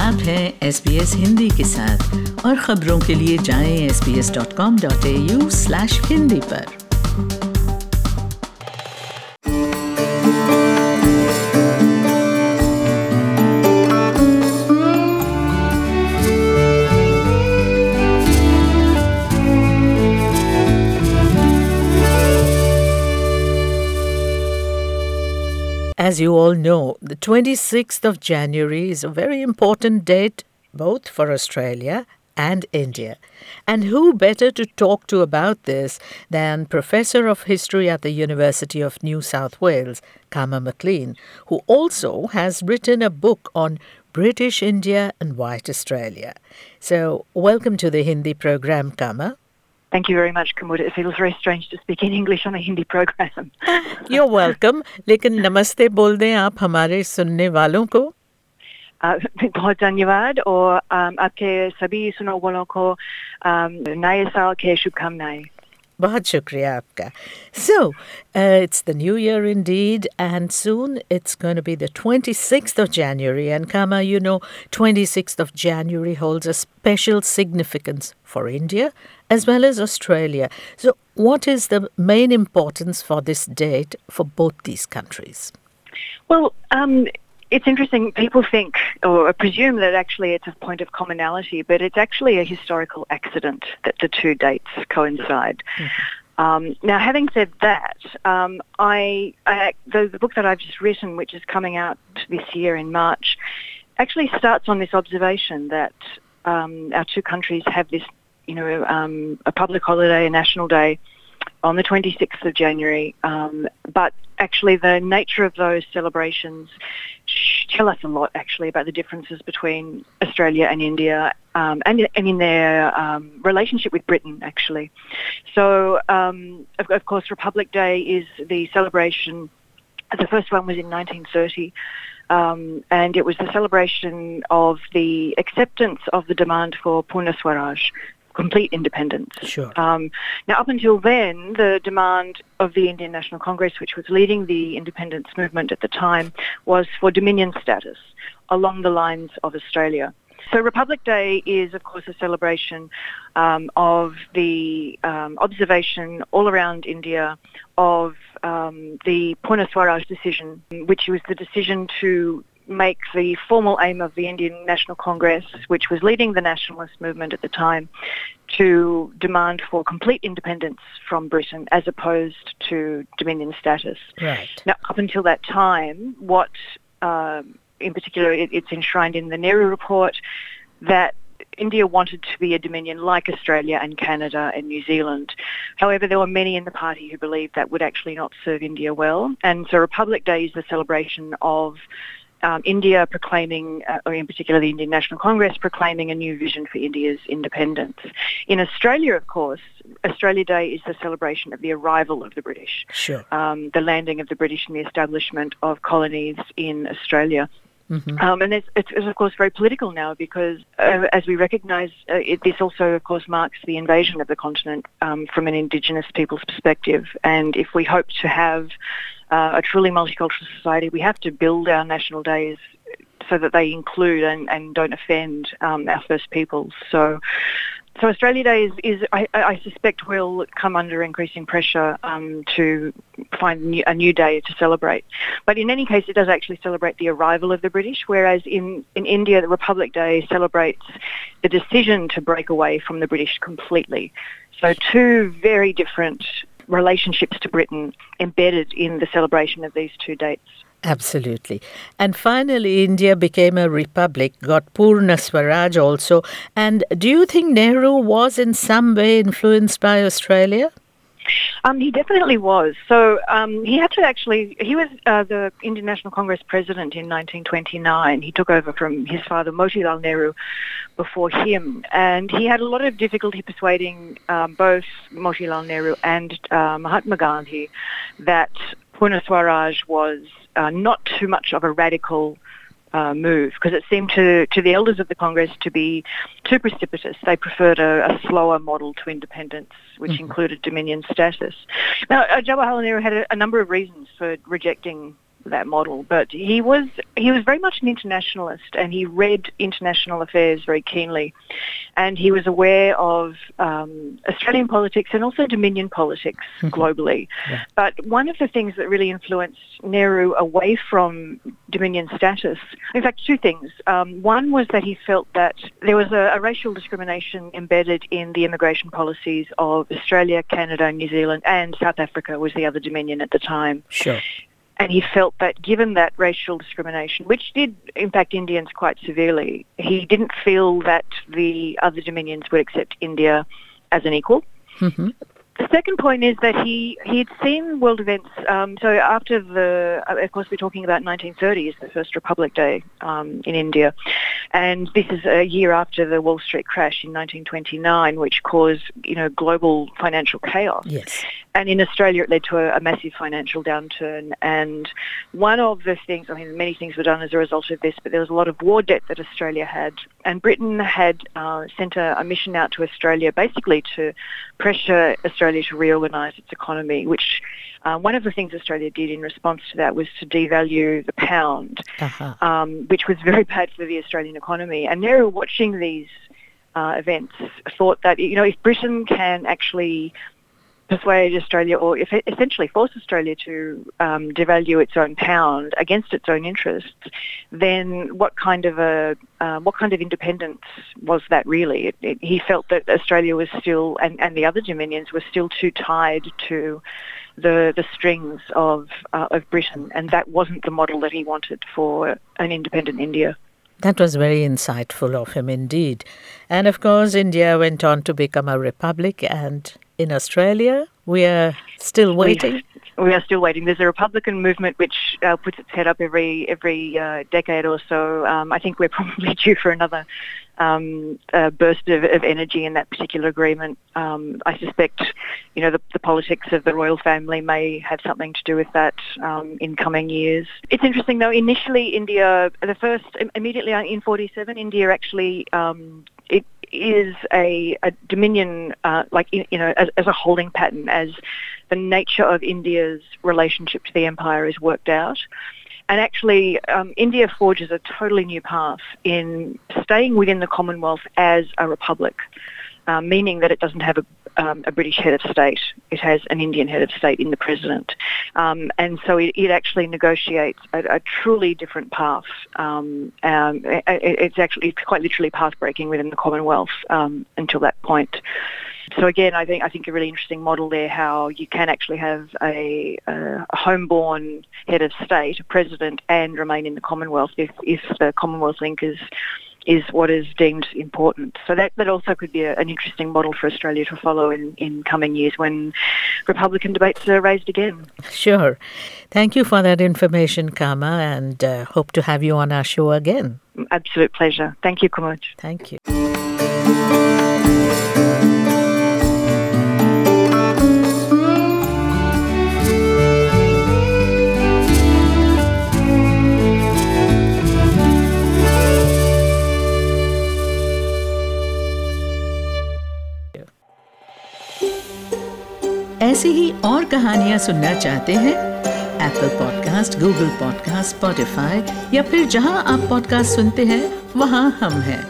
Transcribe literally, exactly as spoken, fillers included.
आप हैं S B S Hindi के साथ और खबरों के लिए जाएं S B S dot com dot A U slash Hindi पर। As you all know, the twenty-sixth of January is a very important date both for Australia and India. And who better to talk to about this than Professor of History at the University of New South Wales, Kama McLean, who also has written a book on British India and White Australia. So, welcome to the Hindi program, Kama. Thank you very much, Kamud. It feels very strange to speak in English on a Hindi program. You're welcome. लेकिन नमस्ते बोल दें आप हमारे सुनने वालों को. Uh, बहुत धन्यवाद और um, आपके सभी सुनने वालों को um, नए साल के शुभकामनाएं. बहुत शुक्रिया आपका. So, uh, it's the new year indeed, and soon it's going to be the twenty-sixth of January. And Kama, you know, twenty-sixth of January holds a special significance for India as well as Australia. So, what is the main importance for this date for both these countries? Well, um, it's interesting. People think or presume that actually it's a point of commonality, but it's actually a historical accident that the two dates coincide. Mm-hmm. Um, now, having said that, um, I, I the, the book that I've just written, which is coming out this year in March, actually starts on this observation that um, our two countries have this, you know, um, a public holiday, a national day, on the twenty-sixth of January, um, but actually the nature of those celebrations tell us a lot actually about the differences between Australia and India um, and, and in their um, relationship with Britain actually. So um, of, of course Republic Day is the celebration, the first one was in nineteen thirty, um, and it was the celebration of the acceptance of the demand for Purna Swaraj, complete independence. Sure. Um, now, up until then, the demand of the Indian National Congress, which was leading the independence movement at the time, was for dominion status along the lines of Australia. So Republic Day is, of course, a celebration um, of the um, observation all around India of um, the Purna Swaraj decision, which was the decision to make the formal aim of the Indian National Congress, which was leading the nationalist movement at the time, to demand for complete independence from Britain as opposed to dominion status. Right. Now, up until that time, what, uh, in particular, it, it's enshrined in the Nehru Report that India wanted to be a dominion like Australia and Canada and New Zealand. However, there were many in the party who believed that would actually not serve India well. And so Republic Day is the celebration of Um, India proclaiming, uh, or in particular the Indian National Congress, proclaiming a new vision for India's independence. In Australia, of course, Australia Day is the celebration of the arrival of the British, Sure. um, the landing of the British and the establishment of colonies in Australia. Mm-hmm. Um, and it's, it's, it's, of course, very political now because, uh, as we recognise, uh, it, this also, of course, marks the invasion of the continent um, from an Indigenous people's perspective. And if we hope to have uh, a truly multicultural society, we have to build our national days so that they include and, and don't offend um, our First Peoples. So So Australia Day is, is I, I suspect, will come under increasing pressure um, to find a new, a new day to celebrate. But in any case, it does actually celebrate the arrival of the British, whereas in, in India, the Republic Day celebrates the decision to break away from the British completely. So two very different relationships to Britain embedded in the celebration of these two dates. Absolutely. And finally, India became a republic, got Purna Swaraj also. And do you think Nehru was in some way influenced by Australia? Um, he definitely was. So um, he had to actually, he was uh, the Indian National Congress president in nineteen twenty-nine. He took over from his father, Motilal Nehru, before him. And he had a lot of difficulty persuading um, both Motilal Nehru and uh, Mahatma Gandhi that Purna Swaraj was uh, not too much of a radical uh, move, because it seemed to, to the elders of the Congress to be too precipitous. They preferred a, a slower model to independence, which mm-hmm. included dominion status. Now, uh, Jawaharlal Nehru had a, a number of reasons for rejecting that model, but he was he was very much an internationalist, and he read international affairs very keenly, and he was aware of um, Australian politics and also Dominion politics globally. Yeah. But one of the things that really influenced Nehru away from Dominion status, in fact, two things. Um, one was that he felt that there was a, a racial discrimination embedded in the immigration policies of Australia, Canada, New Zealand, and South Africa was the other Dominion at the time. Sure. And he felt that given that racial discrimination, which did impact Indians quite severely, he didn't feel that the other Dominions would accept India as an equal. Mm-hmm. The second point is that he he'd seen world events. Um, so after the, of course, we're talking about nineteen thirty is the first Republic Day um, in India, and this is a year after the Wall Street crash in nineteen twenty-nine, which caused you know global financial chaos. Yes. And in Australia, it led to a, a massive financial downturn. And one of the things, I mean, many things were done as a result of this, but there was a lot of war debt that Australia had. And Britain had uh, sent a, a mission out to Australia basically to pressure Australia to reorganise its economy, which uh, one of the things Australia did in response to that was to devalue the pound, uh-huh. um, which was very bad for the Australian economy. And Nehru, watching these uh, events, thought that, you know, if Britain can actually persuade Australia, or if essentially force Australia to um, devalue its own pound against its own interests, then what kind of a uh, what kind of independence was that really? It, it, he felt that Australia was still, and, and the other dominions were still too tied to the the strings of uh, of Britain, and that wasn't the model that he wanted for an independent India. That was very insightful of him indeed. And of course, India went on to become a republic, and in Australia, we are still waiting. We, we are still waiting. There's a Republican movement which uh, puts its head up every every uh, decade or so. Um, I think we're probably due for another um, uh, burst of, of energy in that particular agreement. Um, I suspect, you know, the, the politics of the royal family may have something to do with that um, in coming years. It's interesting, though. Initially, India, the first immediately in forty-seven, India actually um, it. is a, a dominion, uh, like, you know, as, as a holding pattern, as the nature of India's relationship to the empire is worked out. And actually, um, India forges a totally new path in staying within the Commonwealth as a republic, uh, meaning that it doesn't have a, um, a British head of state. It has an Indian head of state in the president. Um, and so it, it actually negotiates a, a truly different path. Um, um, it, it's actually it's quite literally path-breaking within the Commonwealth um, until that point. So again, I think I think a really interesting model there, how you can actually have a, a homeborn head of state, a president, and remain in the Commonwealth if, if the Commonwealth link is is what is deemed important. So that, that also could be a, an interesting model for Australia to follow in, in coming years when Republican debates are raised again. Sure. Thank you for that information, Kama, and uh, hope to have you on our show again. Absolute pleasure. Thank you, Kumoj. Thank you. ऐसी ही और कहानियाँ सुनना चाहते हैं? Apple podcast, Google podcast, Spotify या फिर जहां आप पॉडकास्ट सुनते हैं वहां हम हैं।